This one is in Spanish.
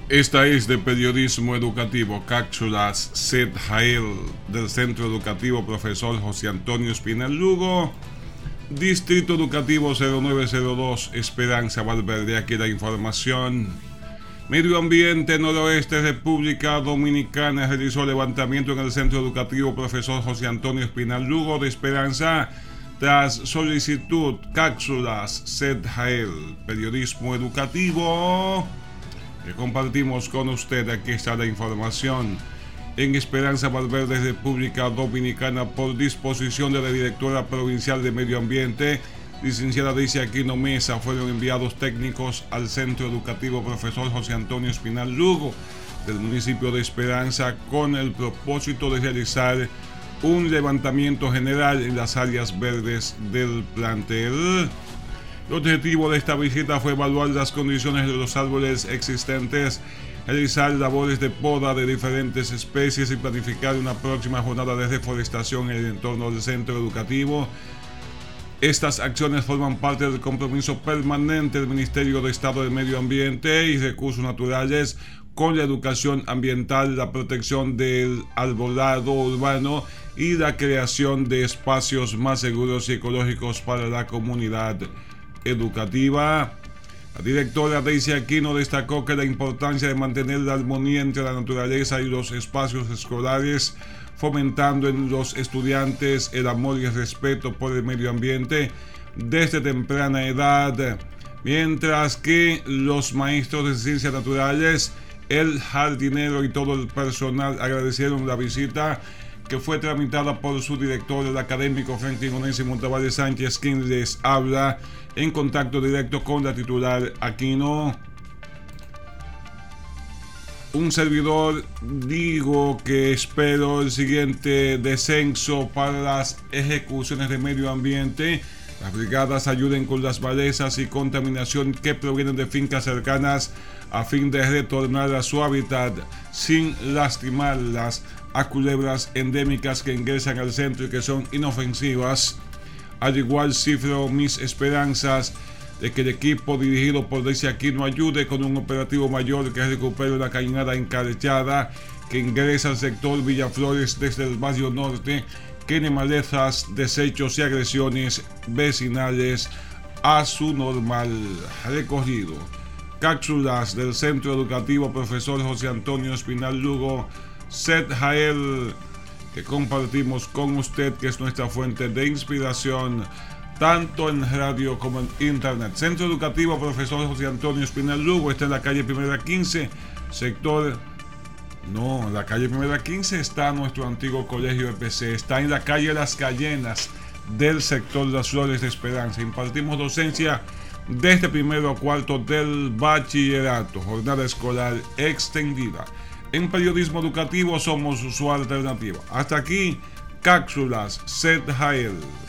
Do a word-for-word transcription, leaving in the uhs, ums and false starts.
Esta es de periodismo educativo, cápsulas C E D Jael del Centro Educativo Profesor José Antonio Espinal Lugo, Distrito Educativo cero nueve cero dos, Esperanza Valverde. Aquí la información. Medio Ambiente Noroeste, República Dominicana, realizó levantamiento en el Centro Educativo Profesor José Antonio Espinal Lugo de Esperanza tras solicitud. Cápsulas C E D Jael, periodismo educativo, que compartimos con usted. Aquí está la información. En Esperanza Valverde, República Dominicana, por disposición de la directora provincial de Medio Ambiente, licenciada Daisy Aquino Mesa, fueron enviados técnicos al Centro Educativo Profesor José Antonio Espinal Lugo del municipio de Esperanza con el propósito de realizar un levantamiento general en las áreas verdes del plantel. El objetivo de esta visita fue evaluar las condiciones de los árboles existentes, realizar labores de poda de diferentes especies y planificar una próxima jornada de reforestación en el entorno del centro educativo. Estas acciones forman parte del compromiso permanente del Ministerio de Estado de Medio Ambiente y Recursos Naturales con la educación ambiental, la protección del arbolado urbano y la creación de espacios más seguros y ecológicos para la comunidad educativa. La directora Daisy Aquino destacó que la importancia de mantener la armonía entre la naturaleza y los espacios escolares, fomentando en los estudiantes el amor y el respeto por el medio ambiente desde temprana edad, mientras que los maestros de ciencias naturales, el jardinero y todo el personal agradecieron la visita, que fue tramitada por su director, el académico Franklin Onésimo Tavares Sánchez, quien les habla en contacto directo con la titular Aquino. Un servidor digo que espero el siguiente descenso para las ejecuciones de medio ambiente. Las brigadas ayuden con las malezas y contaminación que provienen de fincas cercanas a fin de retornar a su hábitat sin lastimarlas, a culebras endémicas que ingresan al centro y que son inofensivas. Al igual cifro mis esperanzas de que el equipo dirigido por Daisy Aquino ayude con un operativo mayor que recupere la cañada encarechada que ingresa al sector Villaflores desde el barrio norte, que tiene malezas, desechos y agresiones vecinales a su normal recorrido. Cápsulas del Centro Educativo Profesor José Antonio Espinal Lugo, C E D Jael, que compartimos con usted, que es nuestra fuente de inspiración tanto en radio como en internet. Centro Educativo Profesor José Antonio Espinal Lugo está en la calle Primera quince, sector... No, en la calle Primera quince está nuestro antiguo colegio E P C, está en la calle Las Cayenas del sector Las Flores de Esperanza. Impartimos docencia desde primero a cuarto del bachillerato, jornada escolar extendida. En periodismo educativo somos su alternativa. Hasta aquí, cápsulas C E D Jael.